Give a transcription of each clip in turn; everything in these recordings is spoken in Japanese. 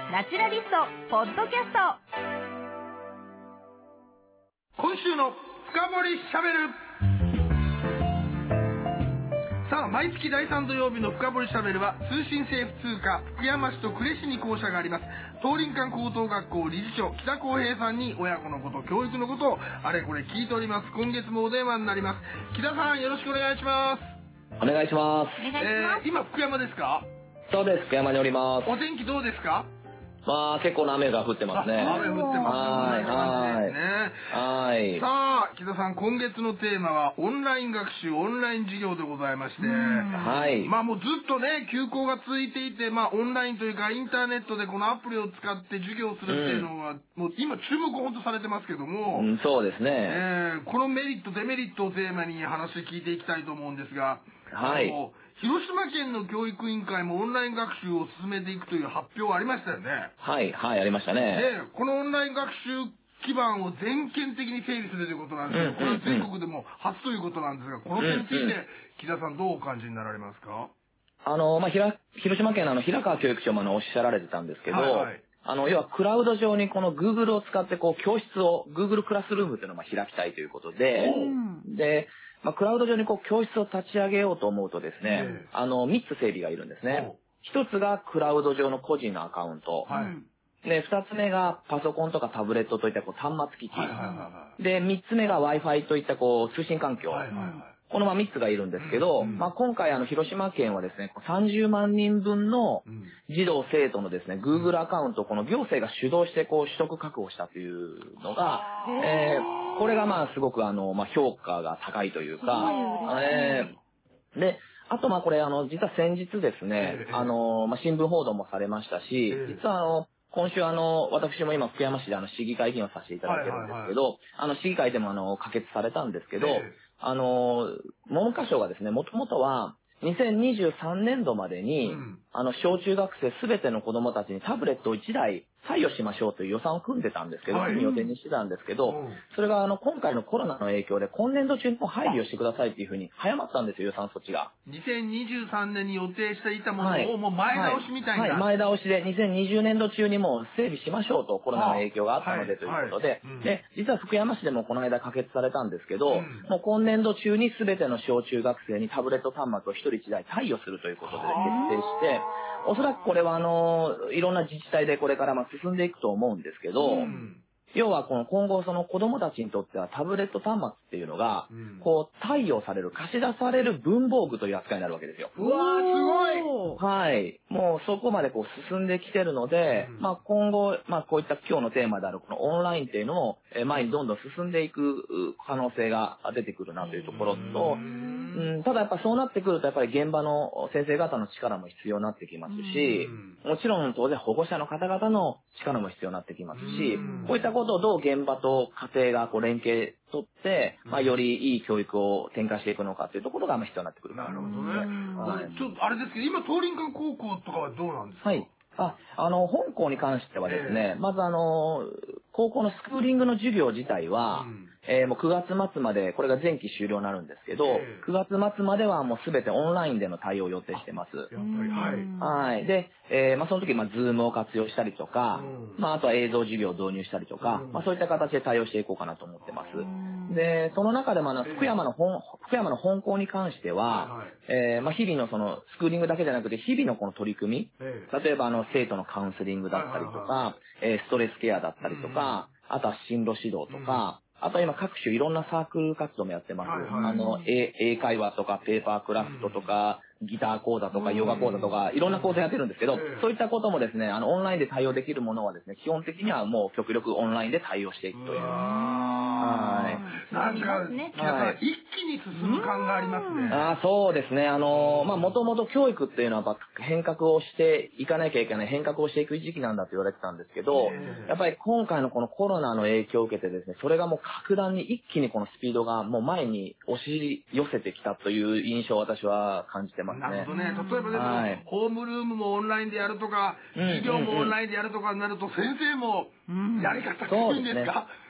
ナチュラリストポッドキャスト。 今週の深掘りしゃべる。さあ、毎月第3土曜日の深掘りしゃべるは、通信制普通科福山市と呉市に校舎があります、東林間高等学校理事長北康平さんに親子のこと、教育のことをあれこれ聞いております。今月もお電話になります。北さん、よろしくお願いします。 お願いします。 今福山ですか？ そうです、福山におります。 お天気どうですか？ まあ結構な雨が降ってますね。 雨降ってますね。 はい。 さあ、木田さん、今月のテーマはオンライン学習、オンライン授業でございまして、 はい。 まあもうずっとね、休校が続いていて、まあオンラインというかインターネットでこのアプリを使って授業するっていうのは、もう今注目本当されてますけども、 そうですね。 このメリット、デメリットをテーマに話聞いていきたいと思うんですが、 はい。 広島県の教育委員会もオンライン学習を進めていくという発表ありましたよね。 はい、ありましたね。 で、このオンライン学習基盤を全県的に整備するということなんですけど、これは全国でも初ということなんですが、この点について、木田さんどうお感じになられますか？ 広島県の平川教育長もおっしゃられてたんですけど、要はクラウド上にこの Google を使って教室を Google クラスルームというのを開きたいということで、クラウド上に教室を立ち上げようと思うとですね、3つ整備がいるんですね。1つがクラウド上の個人のアカウント。で、2つ目がパソコンとかタブレットといった端末機器。で、3つ目が Wi-Fi といった通信環境。この3つがいるんですけど、今回広島県はですね、30万人分の児童生徒のですね、Google アカウントをこの行政が主導して取得確保したというのが、これがすごく評価が高いというか、で、あとこれ実は先日ですね、新聞報道もされましたし、実は今週私も今福山市で市議会議員をさせていただいてるんですけど、市議会でも可決されたんですけど、文科省がですね、もともとは2023年度までに、小中学生すべての子供たちにタブレットを1台貸与しましょうという予算を組んでたんですけど、予定にしてたんですけど、それが今回のコロナの影響で今年度中にも配備をしてくださいっていうふうに早まったんですよ、予算措置が。 2023年に予定していたものをもう前倒しみたいな。 前倒しで2020年度中にもう整備しましょうと、コロナの影響があったのでということで、で、実は福山市でもこの間可決されたんですけど、もう今年度中にすべての小中学生にタブレット端末を1人1台貸与するということで決定して、おそらくこれはいろんな自治体でこれから進んでいくと思うんですけど、要は今後その子供たちにとってはタブレット端末っていうのが、貸与される、貸し出される文房具という扱いになるわけですよ。 うわー、すごい！ はい。もうそこまで進んできてるので、今後、こういった今日のテーマであるこのオンラインっていうのも、前にどんどん進んでいく可能性が出てくるなというところと、ただやっぱそうなってくるとやっぱり現場の先生方の力も必要になってきますし、もちろん当然保護者の方々の力も必要になってきますし、こういったことをどう現場と家庭が連携取って、よりいい教育を展開していくのかというところが必要になってくるかな。 なるほどね。ちょっとあれですけど、今東林間高校とかはどうなんですか？ 本校に関してはですね、まず高校のスクーリングの授業自体は、もう9月末まで、これが前期終了になるんですけど、9月末まではもうすべてオンラインでの対応を予定してます。はい。で、その時、Zoom を活用したりとか、あとは映像授業を導入したりとか、そういった形で対応していこうかなと思ってます。で、その中でも福山の本校に関しては、日々のそのスクーリングだけじゃなくて、日々のこの取り組み、例えば生徒のカウンセリングだったりとか、ストレスケアだったりとか、あとは進路指導とか、あとは今各種いろんなサークル活動もやってます。英会話とかペーパークラフトとか、ギター講座とかヨガ講座とか、いろんな講座やってるんですけど、そういったこともですね、オンラインで対応できるものはですね、基本的にはもう極力オンラインで対応していくという。 なんか、一気に進む感がありますね。 そうですね。もともと教育っていうのは変革をしていかなきゃいけない、変革をしていく時期なんだと言われてたんですけど、やっぱり今回のこのコロナの影響を受けてですね、それがもう格段に一気にこのスピードがもう前に押し寄せてきたという印象を私は感じてますね。 なるほどね。例えばね、ホームルームもオンラインでやるとか、授業もオンラインでやるとかになると、先生もやり方きついんですか？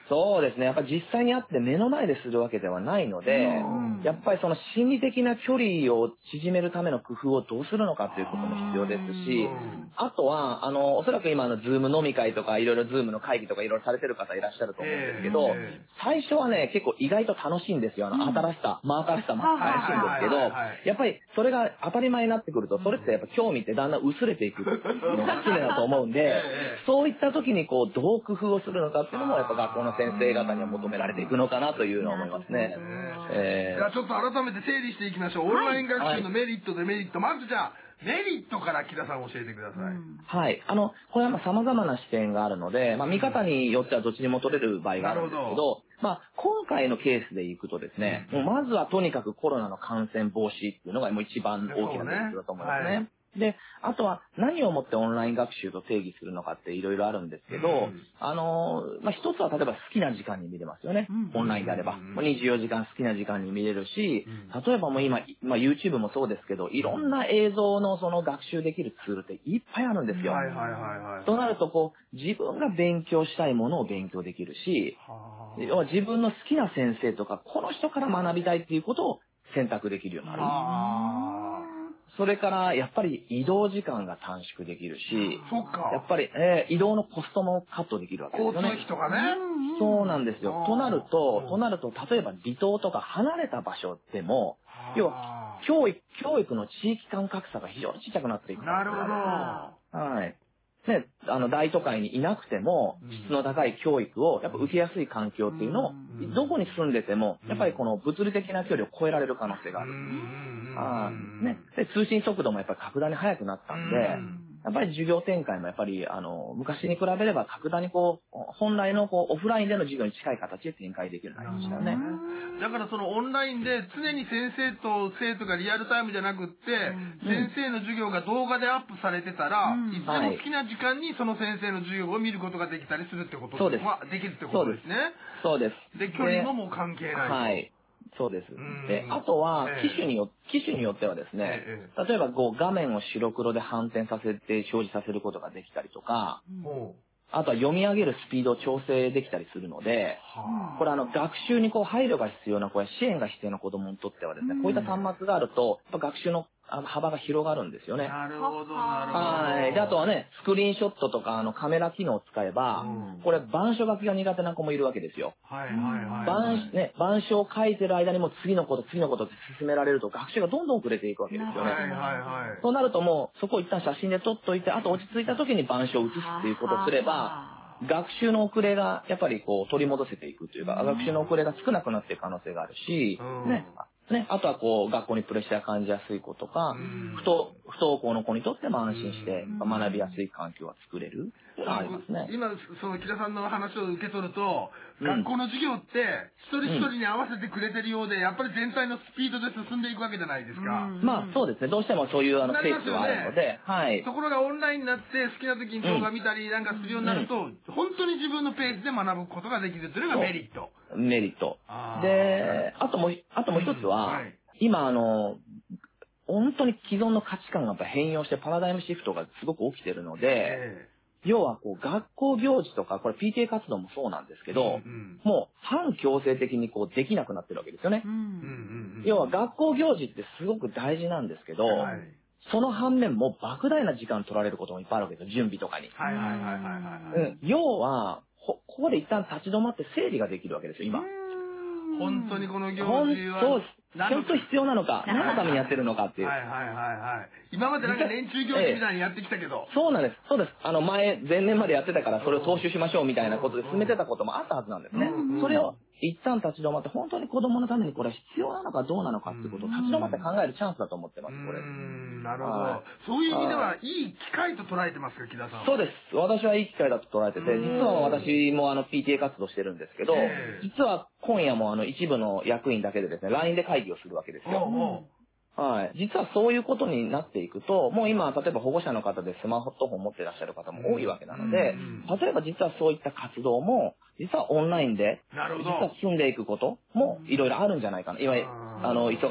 そうですね。やっぱり実際に会って目の前でするわけではないので、やっぱりその心理的な距離を縮めるための工夫をどうするのかということも必要ですし、あとは、おそらく今ズーム飲み会とかいろいろズームの会議とかいろいろされてる方いらっしゃると思うんですけど、最初はね、結構意外と楽しいんですよ。新しさ、真新しさも楽しいんですけど、やっぱりそれが当たり前になってくると、それってやっぱ興味ってだんだん薄れていくのが常だと思うんで、そういった時にどう工夫をするのかっていうのもやっぱ学校の先生方には求められていくのかなというのは思いますね。 じゃあちょっと改めて整理していきましょう。オンライン学習のメリット、デメリット。まずじゃあ、メリットから木田さん教えてください。 はい。これは様々な視点があるので、見方によってはどっちにも取れる場合があるんですけど、今回のケースでいくとですね、もうまずはとにかくコロナの感染防止っていうのがもう一番大きなメリットだと思いますね。で、あとは何をもってオンライン学習と定義するのかっていろいろあるんですけど、一つは例えば好きな時間に見れますよね。オンラインであれば。24時間好きな時間に見れるし、例えばもう今、YouTube もそうですけど、いろんな映像のその学習できるツールっていっぱいあるんですよ。となると自分が勉強したいものを勉強できるし、要は自分の好きな先生とか、この人から学びたいっていうことを選択できるようになる。それから、やっぱり移動時間が短縮できるし、やっぱり、移動のコストもカットできるわけですよね。 交通費とかね。 そうなんですよ。となると、例えば離島とか離れた場所でも、要は、教育の地域間格差が非常に小さくなっていく。 なるほど。 はい。ね、大都会にいなくても、質の高い教育を、やっぱ受けやすい環境っていうのを、どこに住んでても、やっぱりこの物理的な距離を超えられる可能性がある。ね。で、通信速度もやっぱり格段に速くなったんで、やっぱり授業展開もやっぱり、昔に比べれば格段に本来のオフラインでの授業に近い形で展開できるようになりましたよね。 だからそのオンラインで常に先生と生徒がリアルタイムじゃなくって、先生の授業が動画でアップされてたら、いつでも好きな時間にその先生の授業を見ることができたりするってことできるってことですね。 そうです。 で、距離ももう関係ない。 はい。そうです。で、あとは、機種によってはですね、例えば画面を白黒で反転させて表示させることができたりとか、あとは読み上げるスピードを調整できたりするので、これ学習に配慮が必要な子や支援が必要な子供にとってはですね、こういった端末があると、やっぱ学習の幅が広がるんですよね。 なるほど、なるほど。 はい。で、あとはね、スクリーンショットとかカメラ機能を使えば、これ板書書きが苦手な子もいるわけですよ。板書を書いてる間にも次のことって進められると学習がどんどん遅れていくわけですよね。そうなるともう、そこを一旦写真で撮っといて、あと落ち着いた時に板書を写すっていうことをすれば、学習の遅れがやっぱり取り戻せていくというか、学習の遅れが少なくなっていく可能性があるし、あとは学校にプレッシャー感じやすい子とか、不登校の子にとっても安心して学びやすい環境が作れるっていうのがありますね。 今、その木田さんの話を受け取ると、学校の授業って一人一人に合わせてくれてるようで、やっぱり全体のスピードで進んでいくわけじゃないですか。 そうですね。どうしてもそういうペースはあるので、はい。 ところがオンラインになって好きな時に動画見たりなんかするようになると、本当に自分のペースで学ぶことができるというのがメリット。 メリット。で、あともう一つは、今本当に既存の価値観がやっぱ変容してパラダイムシフトがすごく起きてるので、要は学校行事とか、これ PTA 活動もそうなんですけど、もう反強制的にできなくなってるわけですよね。要は学校行事ってすごく大事なんですけど、その反面も莫大な時間取られることもいっぱいあるわけですよ、準備とかに。要は、ここで一旦立ち止まって整理ができるわけですよ、今。 本当にこの行事は本当必要なのか、何のためにやってるのかっていう。 今までなんか年中行事みたいにやってきたけど。 そうなんです。そうです。前年までやってたからそれを踏襲しましょうみたいなことで進めてたこともあったはずなんですね。それを一旦立ち止まって、本当に子供のためにこれ必要なのかどうなのかっていうことを立ち止まって考えるチャンスだと思ってます、これ。 なるほど。そういう意味では、いい機会と捉えてますか、木田さんは。 そうです。私はいい機会だと捉えてて、実は私もPTA 活動してるんですけど、実は今夜も一部の役員だけでですね、LINE で会議をするわけですよ。はい。実はそういうことになっていくと、もう今、例えば保護者の方でスマートフォン持っていらっしゃる方も多いわけなので、例えば実はそういった活動も、実はオンラインで、実は進んでいくこともいろいろあるんじゃないかな。いわゆる、忙しい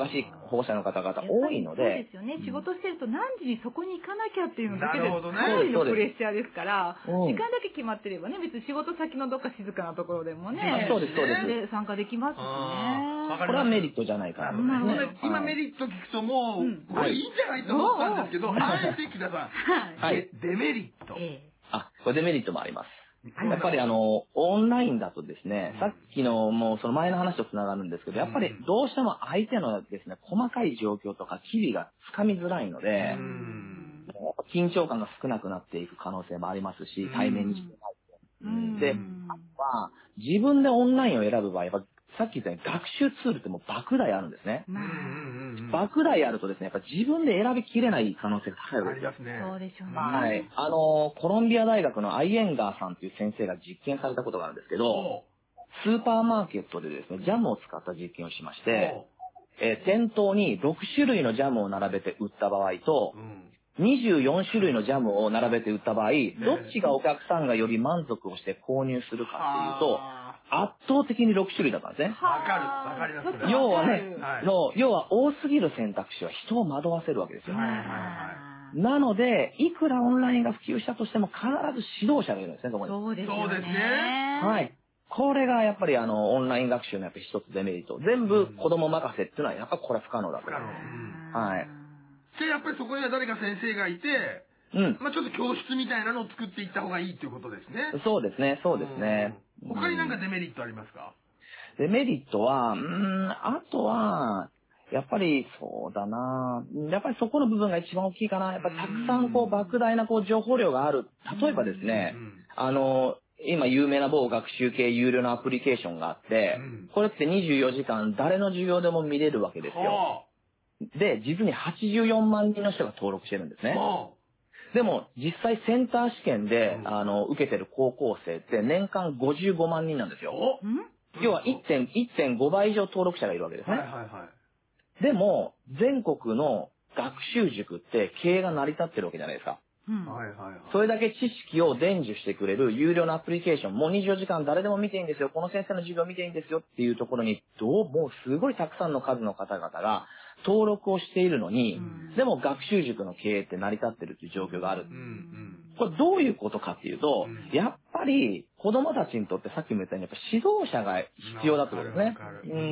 保護者の方々多いので。 そうですよね。仕事してると何時にそこに行かなきゃっていうのだけで、かなりりのプレッシャーですから、時間だけ決まってればね、別に仕事先のどっか静かなところでもね、 そうです、そうです。 参加できますしね。 これはメリットじゃないかなと思いますね。 今メリット聞くともう、これいいんじゃないと思ったんですけど、あえて木田さん、デメリット。 これデメリットもあります。やっぱりオンラインだとですね、さっきのもうその前の話とつながるんですけど、やっぱりどうしても相手のですね、細かい状況とか機微がつかみづらいので、緊張感が少なくなっていく可能性もありますし、対面にしてないと。で、あとは自分でオンラインを選ぶ場合は、さっき言ったように学習ツールってもう莫大あるんですね。莫大あるとですね、やっぱ自分で選びきれない可能性が高いわけです。 そうでしょうね。 はい。コロンビア大学のアイエンガーさんという先生が実験されたことがあるんですけど、スーパーマーケットでですね、ジャムを使った実験をしまして、店頭に6種類のジャムを並べて売った場合と、24種類のジャムを並べて売った場合、どっちがお客さんがより満足をして購入するかっていうと、圧倒的に6種類だったんですね。 わかります。 要はね、要は多すぎる選択肢は人を惑わせるわけですよ。なので、いくらオンラインが普及したとしても必ず指導者がいるんですね、そこに。 そうですね。 はい。これがやっぱりオンライン学習のやっぱ一つデメリット。全部子供任せっていうのはやっぱこれは不可能だと。はい。 で、やっぱりそこには誰か先生がいて、まあちょっと教室みたいなのを作っていった方がいいっていうことですね。 そうですね、そうですね。 他になんかデメリットありますか？ デメリットは、あとは、やっぱりそうだな、やっぱりそこの部分が一番大きいかな。やっぱりたくさん莫大な情報量がある。例えばですね、今有名な某学習系有料のアプリケーションがあって、これって24時間誰の授業でも見れるわけですよ。で、実に84万人の人が登録してるんですね。でも、実際センター試験で、受けてる高校生って年間55万人なんですよ。要は 1.5 倍以上登録者がいるわけですね。でも、全国の学習塾って経営が成り立ってるわけじゃないですか。それだけ知識を伝授してくれる有料のアプリケーション、もう24時間誰でも見ていいんですよ、この先生の授業見ていいんですよっていうところに、もうすごいたくさんの数の方々が登録をしているのに、でも学習塾の経営って成り立ってるっていう状況がある。これどういうことかっていうと、やっぱり子供たちにとってさっきも言ったように、やっぱ指導者が必要だってことですね。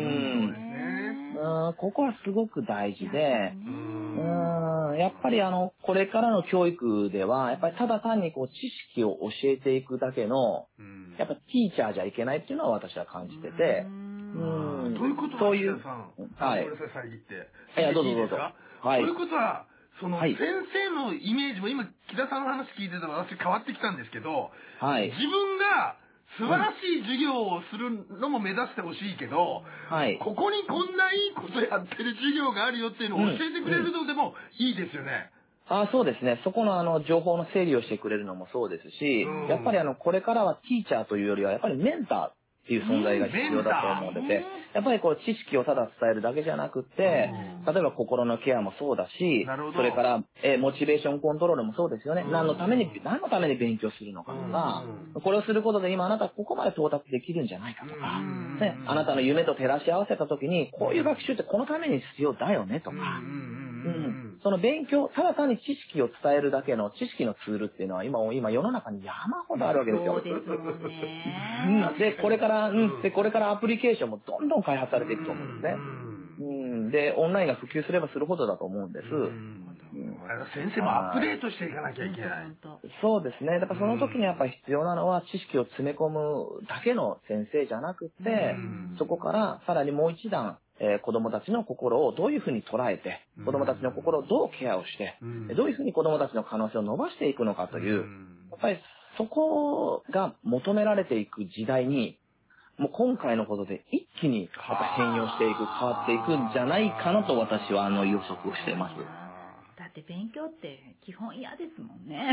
ここはすごく大事で、やっぱりこれからの教育では、やっぱりただ単に知識を教えていくだけの、やっぱティーチャーじゃいけないっていうのは私は感じてて、 どういうことそういう、 はい。ごめんなさい、遮って。 いや、どうぞどうぞ。 はい。ということは、先生のイメージも今、木田さんの話聞いてたら私変わってきたんですけど、 はい。 自分が素晴らしい授業をするのも目指してほしいけど、はい。ここにこんないいことやってる授業があるよっていうのを教えてくれるのでもいいですよね。 そうですね。そこの情報の整理をしてくれるのもそうですし、やっぱりこれからはティーチャーというよりは、やっぱりメンターっていう存在が必要だと思うので、やっぱり知識をただ伝えるだけじゃなくて、例えば心のケアもそうだし、それからモチベーションコントロールもそうですよね。何のために勉強するのかとか、これをすることで今あなたここまで到達できるんじゃないかとか、ね、あなたの夢と照らし合わせた時に、こういう学習ってこのために必要だよねとか、その勉強、ただ単に知識を伝えるだけの知識のツールっていうのは今世の中に山ほどあるわけですよ。 そうですよね。 で、これからアプリケーションもどんどん開発されていくと思うんですね。で、オンラインが普及すればするほどだと思うんです。 先生もアップデートしていかなきゃいけない。 そうですね。だからその時にやっぱり必要なのは知識を詰め込むだけの先生じゃなくて、そこからさらにもう一段、子供たちの心をどういうふうに捉えて、子供たちの心をどうケアをして、どういうふうに子供たちの可能性を伸ばしていくのかという、やっぱりそこが求められていく時代に、もう今回のことで一気にやっぱ変容していく、変わっていくんじゃないかなと私は予測をしています。 だって勉強って基本嫌ですもんね。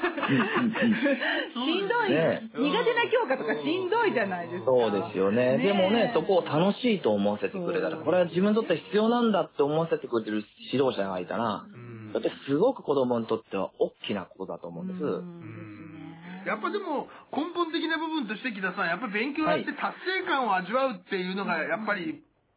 しんどい、苦手な教科とかしんどいじゃないですか。 そうですよね。でもね、そこを楽しいと思わせてくれたら、これは自分にとって必要なんだって思わせてくれてる指導者がいたら、だってすごく子供にとっては大きなことだと思うんです。 やっぱでも根本的な部分として木田さん、やっぱり勉強やって達成感を味わうっていうのがやっぱり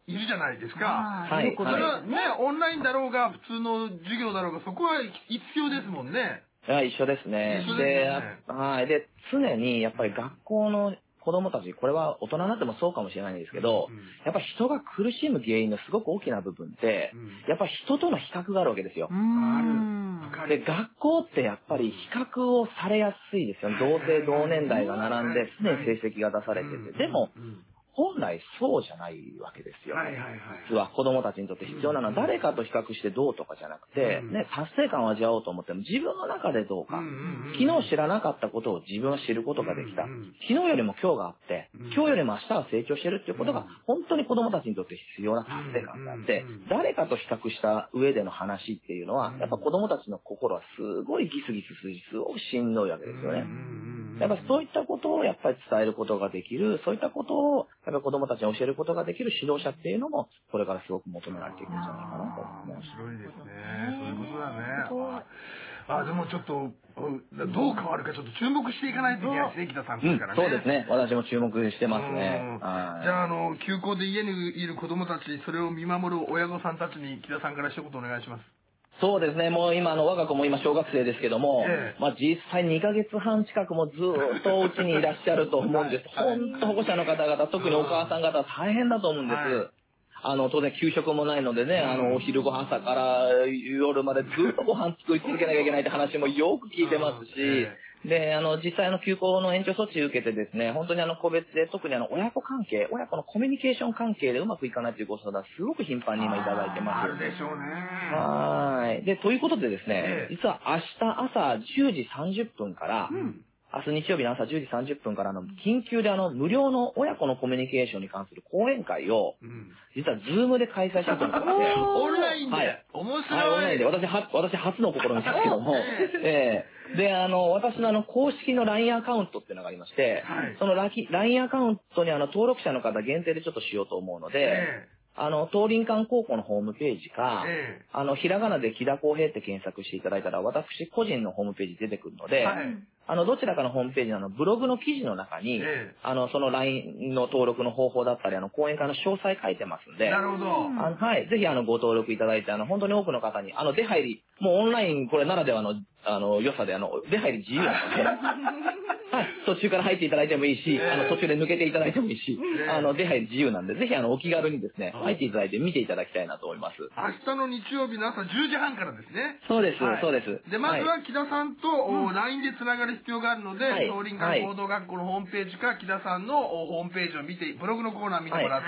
いるじゃないですか。 はい。 それはね、オンラインだろうが、普通の授業だろうが、そこは必要ですもんね。 いや、一緒ですね。はい。で、常にやっぱり学校の子供たち、これは大人になってもそうかもしれないんですけど、やっぱ人が苦しむ原因のすごく大きな部分って、やっぱ人との比較があるわけですよ。で、学校ってやっぱり比較をされやすいですよね。同性同年代が並んで、常に成績が出されてて。でも、本来そうじゃないわけですよ。実は子供たちにとって必要なのは誰かと比較してどうとかじゃなくて、ね、達成感を味わおうと思っても自分の中でどうか。昨日知らなかったことを自分は知ることができた。昨日よりも今日があって、今日よりも明日は成長してるっていうことが本当に子供たちにとって必要な達成感であって、誰かと比較した上での話っていうのは、やっぱ子供たちの心はすごいギスギスすごくしんどいわけですよね。やっぱそういったことをやっぱり伝えることができる、そういったことをやっぱり子供たちに教えることができる指導者っていうのも、これからすごく求められていくんじゃないかなと思います。 面白いですね。そういうことだね。でもちょっと、どう変わるかちょっと注目していかないといけないですね、木田さんですからね。 そうですね。私も注目してますね。 じゃあ、休校で家にいる子供たち、それを見守る親御さんたちに木田さんから一言お願いします。 そうですね。もう今我が子も今小学生ですけども、実際2ヶ月半近くもずっとお家にいらっしゃると思うんです。本当保護者の方々、特にお母さん方は大変だと思うんです。当然給食もないのでね、お昼ご飯朝から夜までずっとご飯作り続けなきゃいけないって話もよく聞いてますし、で、実際休校の延長措置を受けてですね、本当に個別で、特に親子関係、親子のコミュニケーション関係でうまくいかないというご相談、すごく頻繁に今いただいてます。 あるでしょうね。 はい。で、ということでですね、実は明日朝10時30分から、明日日曜日の朝10時30分から緊急で無料の親子のコミュニケーションに関する講演会を、実はズームで開催したと思ってます。 オンラインで、面白い。 はい、オンラインで。私初の試みですけども、で、私の公式の LINE アカウントっていうのがありまして、その LINE アカウントに登録者の方限定でちょっとしようと思うので、東林間高校のホームページか、ひらがなで木田康平って検索していただいたら、私個人のホームページ出てくるので、どちらかのホームページのブログの記事の中に、その LINE の登録の方法だったり、講演会の詳細書いてますんで、 なるほど。 はい、ぜひご登録いただいて、本当に多くの方に、出入り、もうオンラインこれならではの、良さで、出入り自由なので、はい、途中から入っていただいてもいいし、途中で抜けていただいてもいいし、出入り自由なんで、ぜひお気軽にですね、入っていただいて見ていただきたいなと思います。 明日の日曜日の朝10時半からですね。 そうです、そうです。 で、まずは木田さんと LINE でつながる必要があるので、東林間行動学校のホームページか木田さんのホームページを見て、ブログのコーナー見てもらって、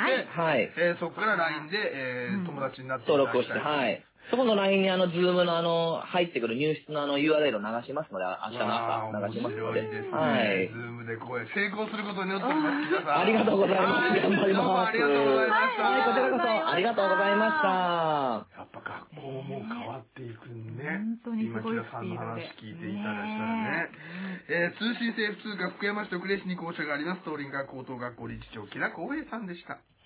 そこから LINE で友達になっていただきたい。登録をして、はい。そこの LINE にズームの入ってくる入室のURL を流しますので、明日の朝流しますので。 はい。ズームでこう成功することによっております、木田さん。 ありがとうございます。頑張ります。どうもありがとうございました。 はい、こちらこそありがとうございました。 やっぱ学校も変わっていくね。今、木田さんの話聞いていただいたらね。通信制普通科福山市と呉市に校舎があります、東林間高等学校理事長、木田康平さんでした。